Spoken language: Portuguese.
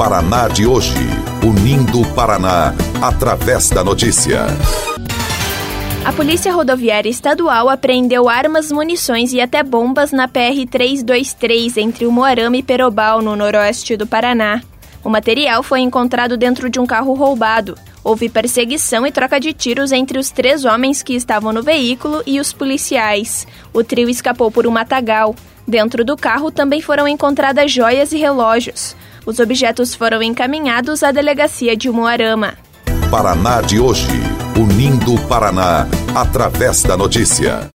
Paraná de hoje, unindo o Paraná através da notícia. A Polícia Rodoviária Estadual apreendeu armas, munições e até bombas na PR-323 entre Umuarama e Perobal, no noroeste do Paraná. O material foi encontrado dentro de um carro roubado. Houve perseguição e troca de tiros entre os 3 homens que estavam no veículo e os policiais. O trio escapou por um matagal. Dentro do carro também foram encontradas joias e relógios. Os objetos foram encaminhados à delegacia de Umuarama. Paraná de hoje, unindo o Paraná através da notícia.